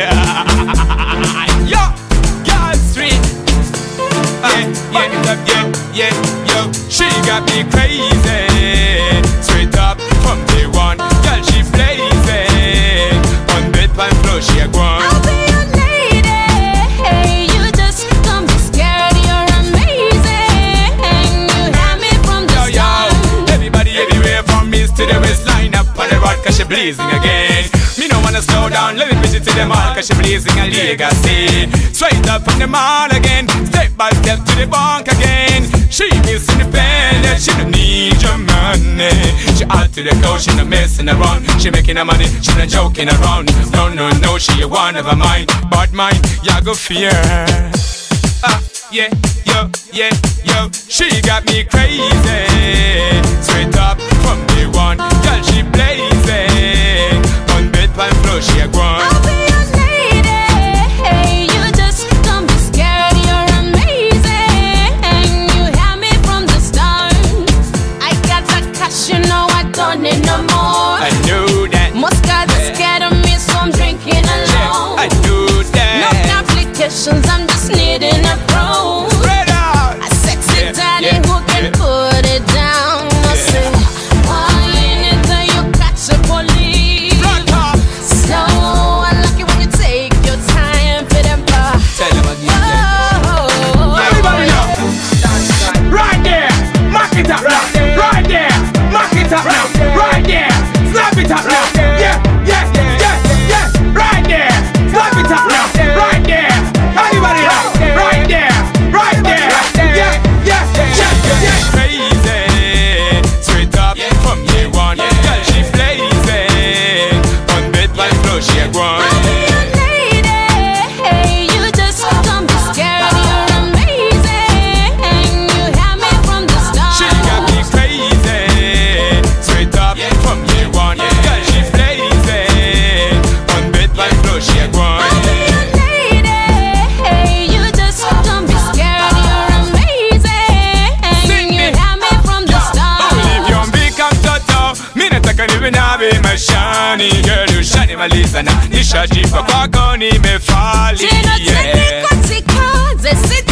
Yo, girl street. Yeah, yo, she got me crazy. Straight up from day one, girl, she blazing. On bed pan floor, she a gone. I'll be your lady. Hey, you just don't be scared. You're amazing. You have me from the start. Everybody everywhere from east to the west, line up on the road 'cause she blazing again. Me no wanna slow down, let me push it to the mall 'cause she blazing a legacy. Straight up from the mall again, step by step to the bank again. She is independent, she don't need your money. She out to the coast, she not messing around. She making her money, she not joking around. No, she a one of a mine, but mine, ya go fear. Yeah, yo, she got me crazy. Straight up from day one, girl, she blazing. On bed pan floor, she a gone. I'll be your lady. Hey, you just don't be scared. You're amazing. You have me from the start. I got that cash, you know I don't need no more. I knew that. Most guys are scared of me, so I'm drinking alone. I knew that. No complications, I'm just needing a pro. Spread out. A sexy daddy who can put it down. I say, why ain't it that you got to police? Front up. So I like it when you take your time for them bar. Tell them again. Everybody now. Right there. Mark it up now. Right there. Mark it up now. Right there. Snap it up now. Yeah. Right there. Snap it up now. Right there. Everybody now. Right there. Yeah. Crazy. Straight up from day one, girl, she blazing. On bed pan floor, she a gone. I'll be your lady. Hey, you just don't be scared. You're amazing. You have me from the start. She got me crazy. Straight up from day one, girl, she blazing. On bed pan floor, she a gone. I'll be your lady. Hey, you just don't be scared. You're amazing. You have me from the start. If you become toto, me not take even have my shiny girl, you shiny my listen. Nisha jipa kwa koni me fali. She not take me 'cause she calls.